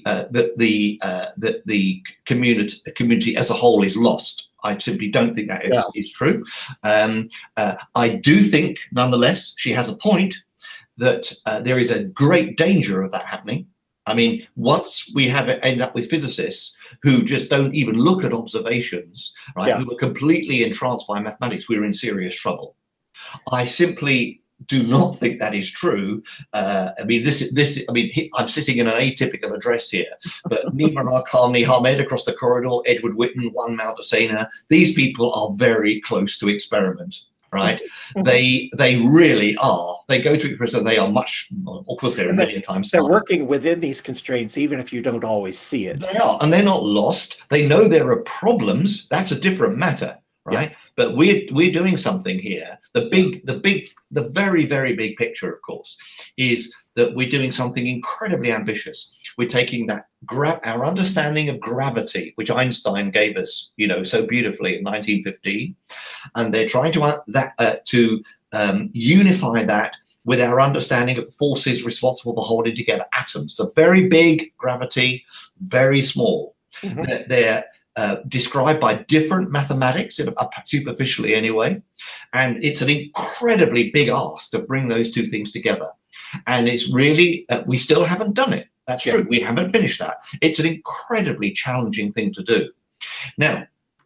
community as a whole is lost. I simply don't think that is true. I do think, nonetheless, she has a point that there is a great danger of that happening. I mean, once we end up with physicists who just don't even look at observations, right? Who are completely entranced by mathematics, we're in serious trouble. I simply do not think that is true. I mean, I'm sitting in an atypical address here, but Nima Arkani, Hamed across the corridor, Edward Witten, Juan Maldacena, these people are very close to experiment, right? They really are. They go to experiment, they are much, of course, they're a million times They're smarter. working within these constraints, even if you don't always see it. They are, and they're not lost. They know there are problems. That's a different matter. Right, but we're doing something here. The very, very big picture, of course, is that we're doing something incredibly ambitious. We're taking that our understanding of gravity, which Einstein gave us, so beautifully in 1915, and they're trying to unify that with our understanding of the forces responsible for holding together atoms. So very big gravity, very small. They're described by different mathematics, superficially anyway, and it's an incredibly big ask to bring those two things together. And it's really, we still haven't done it. That's true. We haven't finished that. It's an incredibly challenging thing to do. Now,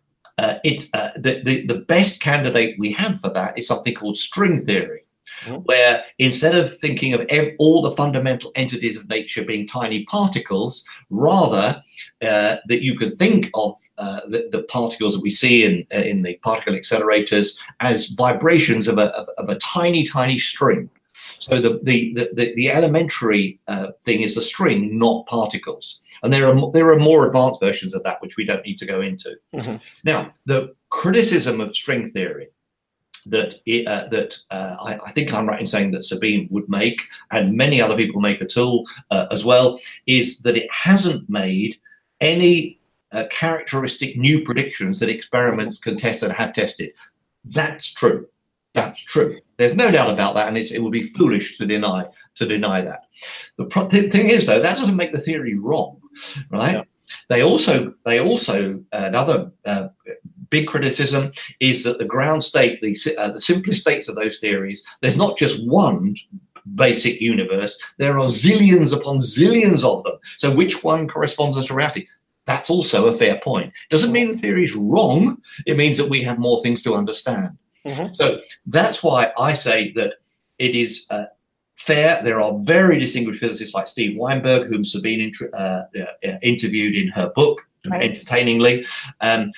the best candidate we have for that is something called string theory, where instead of thinking of all the fundamental entities of nature being tiny particles, rather that you could think of the particles that we see in the particle accelerators as vibrations of a tiny, tiny string. So the elementary thing is the string, not particles. And there are more advanced versions of that which we don't need to go into. Now, the criticism of string theory that I think I'm right in saying that Sabine would make, and many other people make as well, is that it hasn't made any characteristic new predictions that experiments can test and have tested. That's true. That's true. There's no doubt about that, and it would be foolish to deny that. The thing is, though, that doesn't make the theory wrong, right? Yeah. They also another big criticism is that the ground state, the simplest states of those theories, there's not just one basic universe, there are zillions upon zillions of them. So which one corresponds to reality? That's also a fair point. Doesn't mean the theory is wrong. It means that we have more things to understand. So that's why I say that it is fair. There are very distinguished physicists like Steve Weinberg, whom Sabine interviewed in her book, entertainingly, and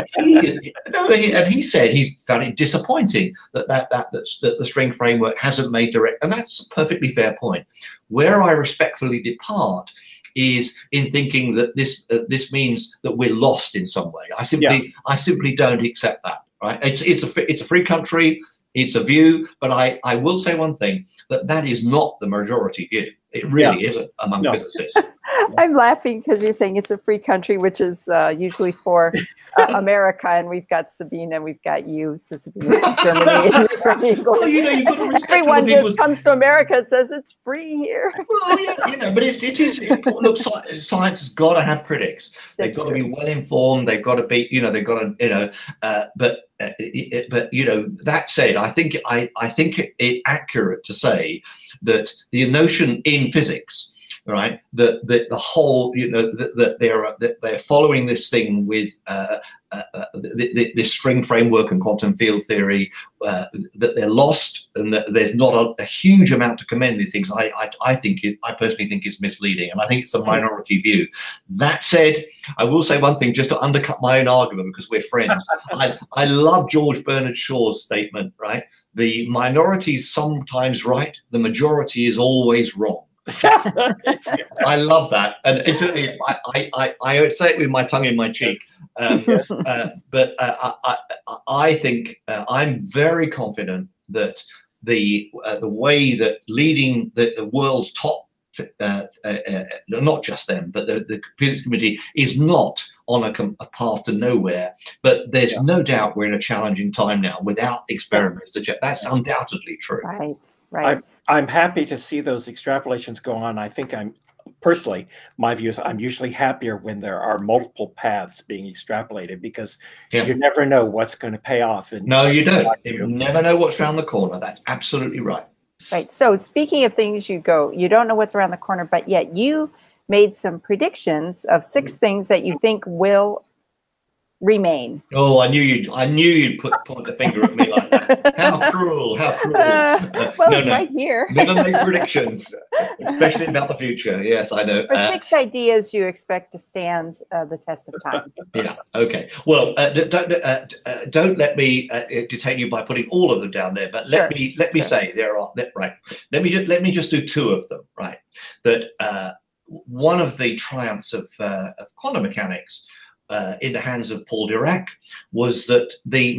he said he found it disappointing that the string framework hasn't made direct, and that's a perfectly fair point. Where I respectfully depart is in thinking that this means that we're lost in some way. I simply don't accept that. Right? It's a free country. It's a view, but I will say one thing, that is not the majority view. It really isn't among physicists. I'm laughing because you're saying it's a free country, which is usually for America, and we've got Sabine and we've got you, so Sabine from Germany. And well, you've got to respect everyone just comes to America and says it's free here. Well, but it is important. Look, science has got to have critics. They've got to be well informed. They've got to be, they've got to, but that said, I think it accurate to say that the notion in physics, right, that the whole, that they're following this thing with this string framework and quantum field theory, that they're lost and that there's not a huge amount to commend these things, I personally think is misleading, and I think it's a minority view. That said, I will say one thing just to undercut my own argument, because we're friends. I love George Bernard Shaw's statement, right? The minority is sometimes right, the majority is always wrong. I love that, and incidentally, I would say it with my tongue in my cheek. But I think I'm very confident that the way that leading the world's top, not just them, but the physics community is not on a path to nowhere. But there's no doubt we're in a challenging time now without experiments. That's undoubtedly true. Right. I'm happy to see those extrapolations go on. I think personally, my view is I'm usually happier when there are multiple paths being extrapolated, because you never know what's going to pay off. No, you don't. You never know what's around the corner. That's absolutely right. Right. So speaking of things you don't know what's around the corner, but yet you made some predictions of 6 things that you think will remain. Oh, I knew you'd point the finger at me like that. How cruel! How cruel! It's right here. Never make predictions, especially about the future. Yes, I know. For 6 ideas you expect to stand the test of time. Yeah. Okay. Well, don't let me detain you by putting all of them down there. But let me say there are right. Let me just do 2 of them. Right. That one of the triumphs of quantum mechanics in the hands of Paul Dirac was that the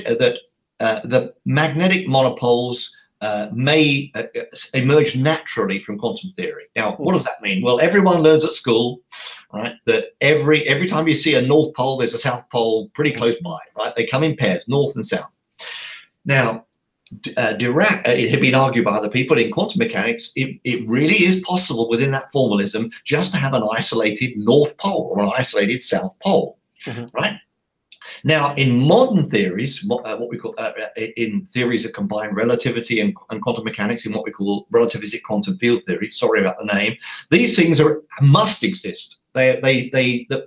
magnetic monopoles may emerge naturally from quantum theory. Now, what does that mean? Well, everyone learns at school, right, that every time you see a north pole, there's a south pole pretty close by, right? They come in pairs, north and south. Now, Dirac, it had been argued by other people in quantum mechanics, it really is possible within that formalism just to have an isolated north pole or an isolated south pole, right? Now, in modern theories, what we call in theories that combine relativity and quantum mechanics, in what we call relativistic quantum field theory, sorry about the name, these things must exist. The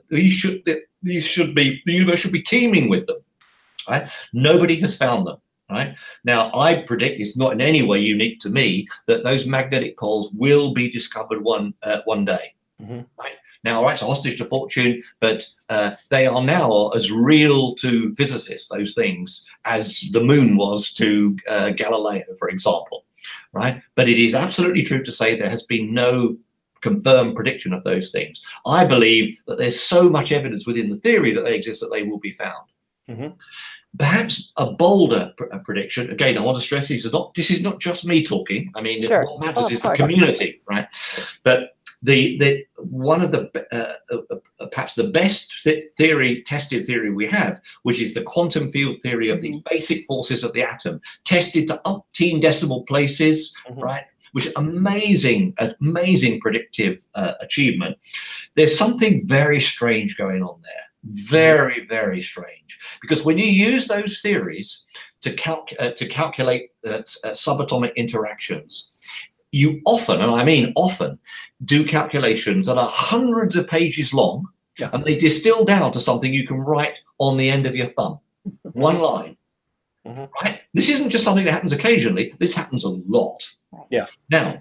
universe should be teeming with them, right? Nobody has found them. Right now, I predict it's not in any way unique to me that those magnetic poles will be discovered one day. Right now, it's a hostage to fortune, but they are now as real to physicists, those things, as the moon was to Galileo, for example. Right, but it is absolutely true to say there has been no confirmed prediction of those things. I believe that there's so much evidence within the theory that they exist that they will be found. Perhaps a bolder prediction. Again, I want to stress this is not just me talking. I mean, what matters is the community, right? But one of the perhaps the best tested theory we have, which is the quantum field theory of the basic forces of the atom, tested to umpteen decimal places, right? Which is amazing predictive achievement. There's something very strange going on there. Very, very strange, because when you use those theories to calculate subatomic interactions, you often, and I mean often, do calculations that are hundreds of pages long, and they distill down to something you can write on the end of your thumb, one line. Right? This isn't just something that happens occasionally. This happens a lot. Yeah. Now,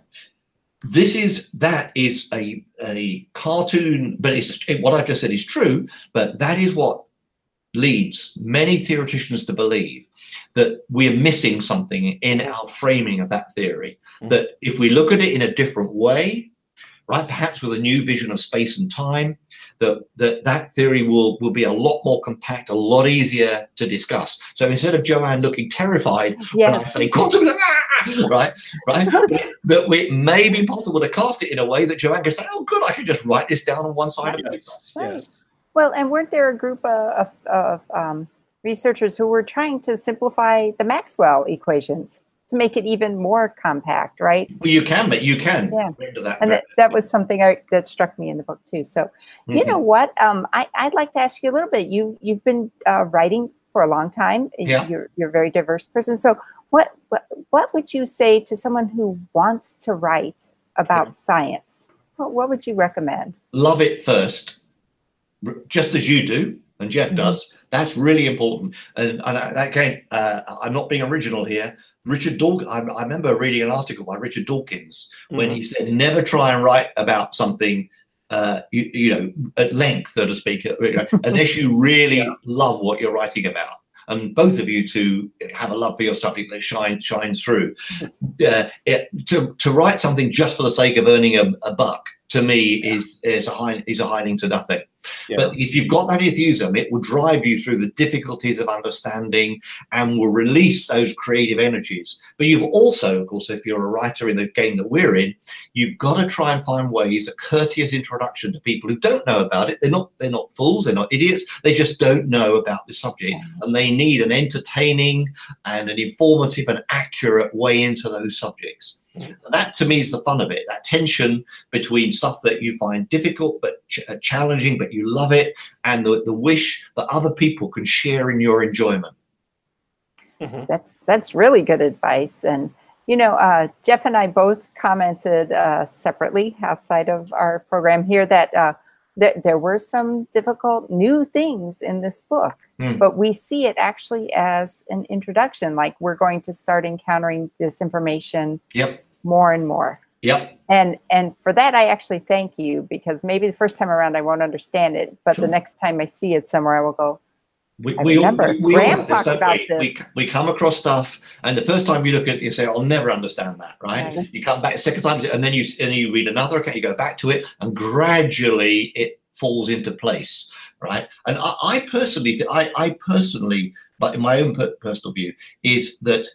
that is a cartoon, but what I've just said is true, but that is what leads many theoreticians to believe that we're missing something in our framing of that theory, that if we look at it in a different way, right, perhaps with a new vision of space and time, that theory will be a lot more compact, a lot easier to discuss. So instead of Joanne looking terrified when I say quantum, right, that it may be possible to cast it in a way that Joanne can say, oh, good, I can just write this down on one side of the paper. Yes. Well, and weren't there a group of researchers who were trying to simplify the Maxwell equations to make it even more compact, right? Well, you can. Yeah. And that was something that struck me in the book too. So, you know what? I'd like to ask you a little bit. You've been writing for a long time. Yeah. You're a very diverse person. So, what would you say to someone who wants to write about science? What would you recommend? Love it first, just as you do, and Jeff does. That's really important. And again, I'm not being original here. Richard Dawkins, I remember reading an article by Richard Dawkins when he said, never try and write about something, you know, at length, so to speak, unless you really love what you're writing about. And both of you two have a love for your subject that shines through. To write something just for the sake of earning a buck, to me, is a hiding to nothing. Yeah. But if you've got that enthusiasm, it will drive you through the difficulties of understanding and will release those creative energies. But you've also, of course, if you're a writer in the game that we're in, you've got to try and find ways, a courteous introduction to people who don't know about it. They're not fools, they're not idiots. They just don't know about the subject, and they need an entertaining and an informative and accurate way into those subjects. And that, to me, is the fun of it, that tension between stuff that you find difficult but challenging, but you love it, and the wish that other people can share in your enjoyment. That's really good advice. And, you know, Jeff and I both commented separately outside of our program here that there were some difficult new things in this book, but we see it actually as an introduction, like we're going to start encountering this information more and more. And for that, I actually thank you, because maybe the first time around I won't understand it, but the next time I see it somewhere, I will go, I remember Graham talked about this. We come across stuff, and the first time you look at it, you say, I'll never understand that, right? You come back a second time, and then you read another account, you go back to it, and gradually it falls into place, right? And I personally, but in my own personal view, is that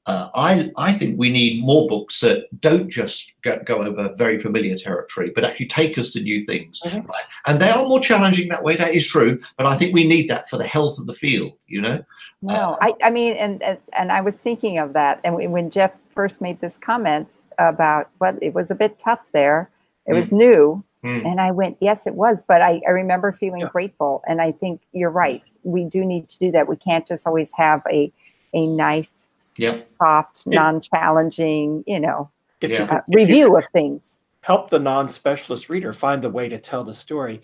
I think we need more books that don't just go over very familiar territory, but actually take us to new things, right? And they are more challenging that way. That is true, but I think we need that for the health of the field, you know. No, I mean, and I was thinking of that, and when Jeff first made this comment about, well, it was a bit tough there. It was new. And I went, yes, it was. But I remember feeling grateful. And I think you're right. We do need to do that. We can't just always have a nice, soft, non-challenging, you know, review of things. Help the non-specialist reader find the way to tell the story.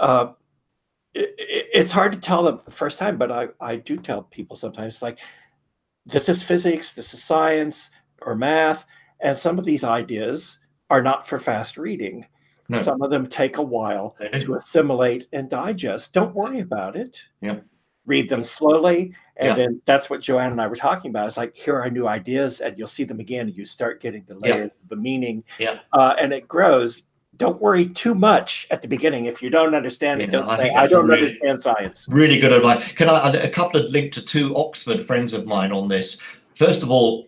It's hard to tell them the first time, but I do tell people sometimes, like, this is physics, this is science or math. And some of these ideas are not for fast reading. No. Some of them take a while to assimilate and digest. Don't worry about it. Read them slowly. And then that's what Joanne and I were talking about. It's like, here are new ideas, and you'll see them again. And you start getting the layers, the meaning, and it grows. Don't worry too much at the beginning. If you don't understand it, don't say, I don't understand science. Really good advice. Can I a couple of link to two Oxford friends of mine on this? First of all,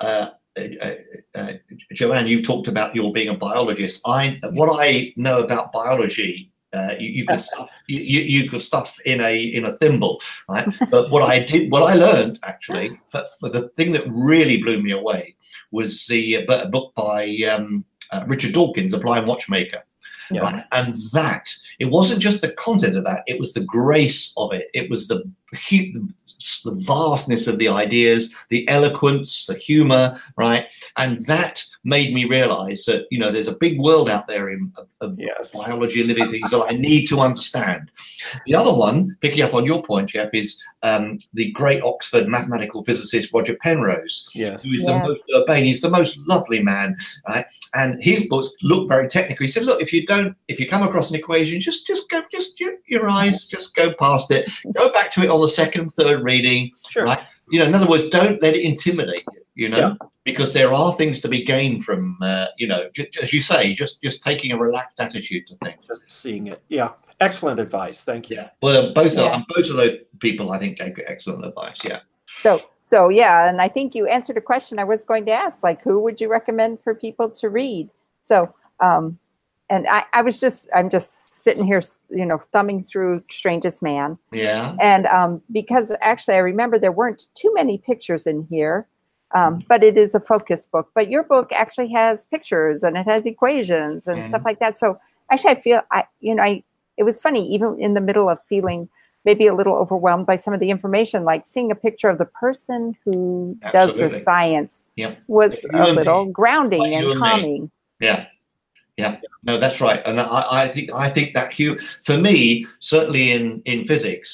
Joanne, you talked about your being a biologist. What I know about biology, you could stuff in a thimble, right? But what I learned actually, the thing that really blew me away was the book by Richard Dawkins, The Blind Watchmaker. Right? And that, it wasn't just the content of that, it was the grace of it. It was the vastness of the ideas, the eloquence, the humor, right? And that made me realize that, you know, there's a big world out there of biology and living things that I need to understand. The other one, picking up on your point, Jeff, is the great Oxford mathematical physicist Roger Penrose, who is the most urbane. He's the most lovely man, right? And his books look very technical. He said, look, if you come across an equation, just your eyes, just go past it, go back to it on the second, third reading, right? You know, in other words, don't let it intimidate you, you know, because there are things to be gained from, you know, as you say, just taking a relaxed attitude to things. Just seeing it. Yeah. Excellent advice. Thank you. Well, both of those people, I think, gave excellent advice. So yeah, and I think you answered a question I was going to ask, like, who would you recommend for people to read? So, and I'm just sitting here, you know, thumbing through Strangest Man. And because actually I remember there weren't too many pictures in here, but it is a focus book. But your book actually has pictures and it has equations and stuff like that. So actually I feel, it was funny, even in the middle of feeling maybe a little overwhelmed by some of the information, like seeing a picture of the person who does the science was a little grounding and calming. No, that's right. And I think that for me, certainly in physics,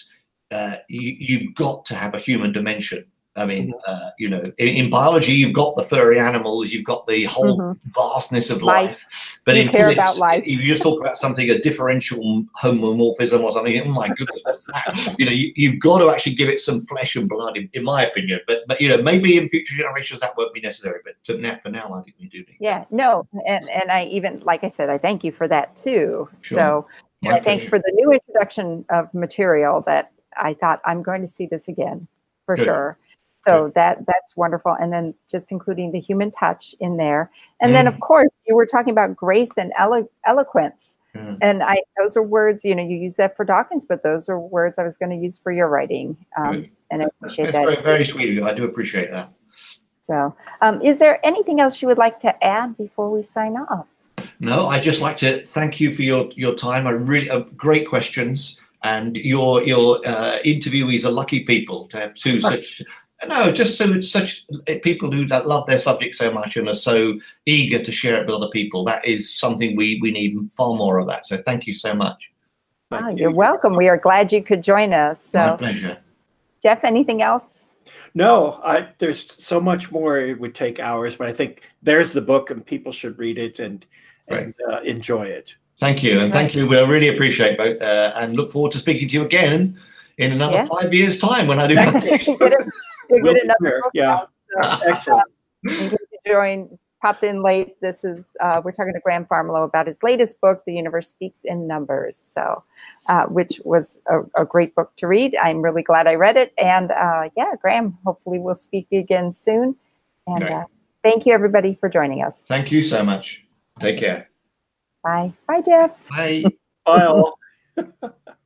you've got to have a human dimension. I mean, you know, in biology, you've got the furry animals, you've got the whole vastness of life. But you in care physics, about life. if you just talk about something, a differential homomorphism or something, oh my goodness, what's that? You know, you've got to actually give it some flesh and blood, in my opinion. But you know, maybe in future generations that won't be necessary. But for now, I think we do need. Yeah, no, and I even, like I said, I thank you for that too. Sure. So I thank you for the new introduction of material that I thought I'm going to see this again for sure. So that's wonderful. And then just including the human touch in there. And then, of course, you were talking about grace and eloquence. And those are words, you know, you use that for Dawkins, but those are words I was going to use for your writing. And I appreciate that. Very, very sweet of you. I do appreciate that. So is there anything else you would like to add before we sign off? No, I'd just like to thank you for your time. I really great questions. And your interviewees are lucky people to have two such... No, just such people who love their subject so much and are so eager to share it with other people. That is something we need far more of that. So thank you so much. You're welcome. We are glad you could join us. So, my pleasure. Jeff, anything else? No, there's so much more. It would take hours, but I think there's the book and people should read it and enjoy it. Thank you. And thank you. We really appreciate both and look forward to speaking to you again in another 5 years' time when I do that. We'll get another book out, so. Excellent. Popped in late. This is we're talking to Graham Farmelo about his latest book, The Universe Speaks in Numbers. So, which was a great book to read. I'm really glad I read it. And Graham, hopefully we'll speak again soon. And thank you everybody for joining us. Thank you so much. Take care. Bye. Bye, Jeff. Bye. Bye all.